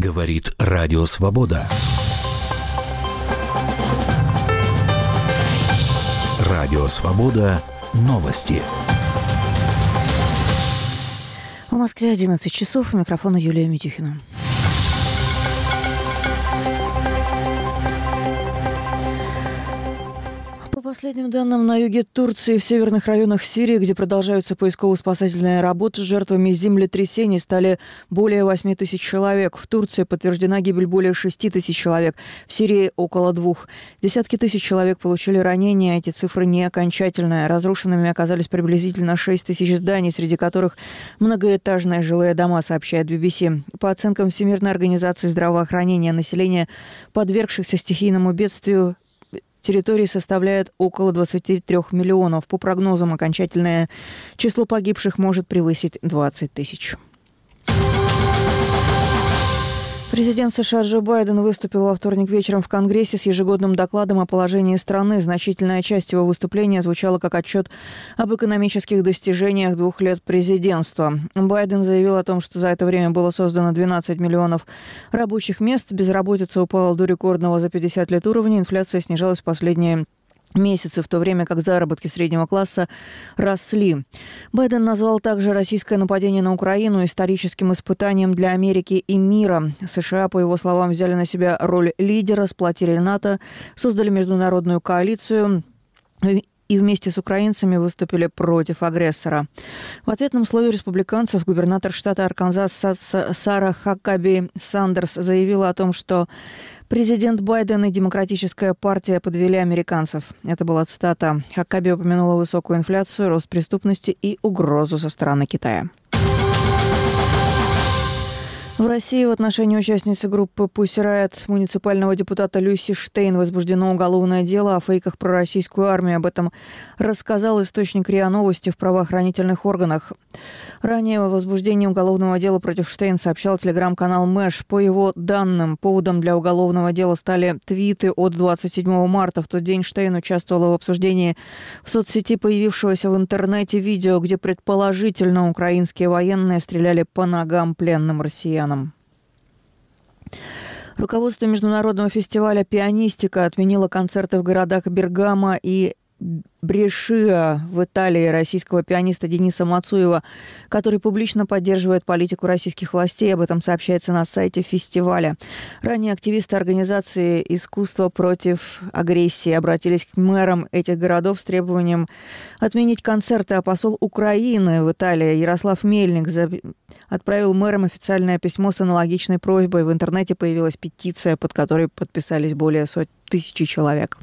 Говорит Радио Свобода. Радио Свобода. Новости. В Москве 11 часов. У микрофона Юлия Митюхина. По последним данным, на юге Турции, в северных районах Сирии, где продолжаются поисково-спасательные работы, жертвами землетрясений стали более 8 тысяч человек. В Турции подтверждена гибель более 6 тысяч человек. В Сирии около 2. Десятки тысяч человек получили ранения. Эти цифры не окончательные. Разрушенными оказались приблизительно 6 тысяч зданий, среди которых многоэтажные жилые дома, сообщает BBC. По оценкам Всемирной организации здравоохранения, население, подвергшихся стихийному бедствию, территории составляет около 23 миллионов. По прогнозам, окончательное число погибших может превысить 20 тысяч. Президент США Джо Байден выступил во вторник вечером в Конгрессе с ежегодным докладом о положении страны. Значительная часть его выступления звучала как отчет об экономических достижениях 2 лет президентства. Байден заявил о том, что за это время было создано 12 миллионов рабочих мест, безработица упала до рекордного за 50 лет уровня, инфляция снижалась в последние месяцы, в то время как заработки среднего класса росли. Байден назвал также российское нападение на Украину историческим испытанием для Америки и мира. США, по его словам, взяли на себя роль лидера, сплотили НАТО, создали международную коалицию и вместе с украинцами выступили против агрессора. В ответном слове республиканцев губернатор штата Арканзас Сара Хакаби Сандерс заявила о том, что президент Байден и Демократическая партия подвели американцев. Это была цитата. Хакаби упомянула высокую инфляцию, рост преступности и угрозу со стороны Китая. В России в отношении участницы группы Pussy Riot муниципального депутата Люси Штейн возбуждено уголовное дело о фейках про российскую армию. Об этом рассказал источник РИА Новости в правоохранительных органах. Ранее о возбуждении уголовного дела против Штейн сообщал телеграм-канал Мэш. По его данным, поводом для уголовного дела стали твиты от 27 марта. В тот день Штейн участвовала в обсуждении в соцсети появившегося в интернете видео, где предположительно украинские военные стреляли по ногам пленным россиянам. Руководство международного фестиваля «Пианистика» отменило концерты в городах Бергамо и Брешиа в Италии российского пианиста Дениса Мацуева, который публично поддерживает политику российских властей. Об этом сообщается на сайте фестиваля. Ранее активисты организации «Искусство против агрессии» обратились к мэрам этих городов с требованием отменить концерты, а посол Украины в Италии Ярослав Мельник отправил мэрам официальное письмо с аналогичной просьбой. В интернете появилась петиция, под которой подписались более 100 тысяч человек.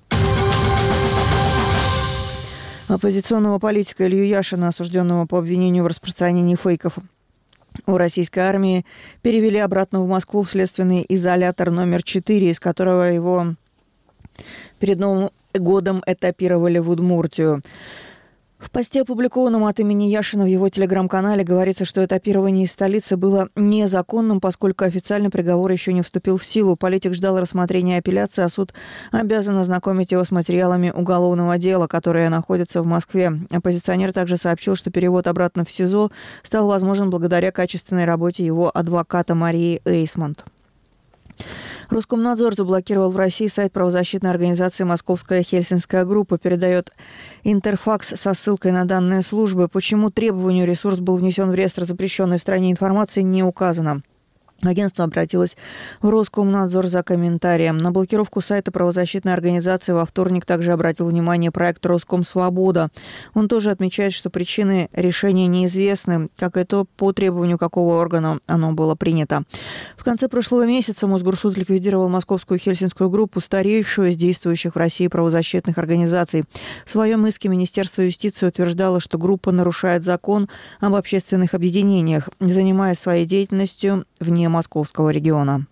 Оппозиционного политика Илью Яшина, осужденного по обвинению в распространении фейков о российской армии, перевели обратно в Москву в следственный изолятор номер 4, из которого его перед Новым годом этапировали в Удмуртию. В посте, опубликованном от имени Яшина в его телеграм-канале, говорится, что этапирование из столицы было незаконным, поскольку официальный приговор еще не вступил в силу. Политик ждал рассмотрения апелляции, а суд обязан ознакомить его с материалами уголовного дела, которые находятся в Москве. Оппозиционер также сообщил, что перевод обратно в СИЗО стал возможен благодаря качественной работе его адвоката Марии Эйсмонт. Роскомнадзор заблокировал в России сайт правозащитной организации «Московская Хельсинская группа», передает Интерфакс со ссылкой на данные службы. Почему требованию ресурс был внесен в реестр запрещенной в стране информации, не указано. Агентство обратилось в Роскомнадзор за комментарием. На блокировку сайта правозащитной организации во вторник также обратил внимание проект «Роскомсвобода». Он тоже отмечает, что причины решения неизвестны, как и то, по требованию какого органа оно было принято. В конце прошлого месяца Мосгорсуд ликвидировал Московскую Хельсинскую группу, старейшую из действующих в России правозащитных организаций. В своем иске Министерство юстиции утверждало, что группа нарушает закон об общественных объединениях, занимаясь своей деятельностью вне Московского региона.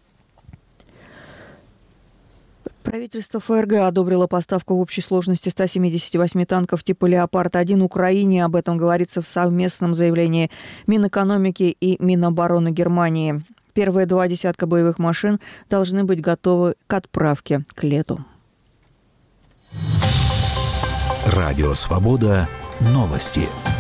Правительство ФРГ одобрило поставку в общей сложности 178 танков типа «Леопард-1» Украине. Об этом говорится в совместном заявлении Минэкономики и Минобороны Германии. Первые 2 десятка боевых машин должны быть готовы к отправке к лету. Радио «Свобода». Новости.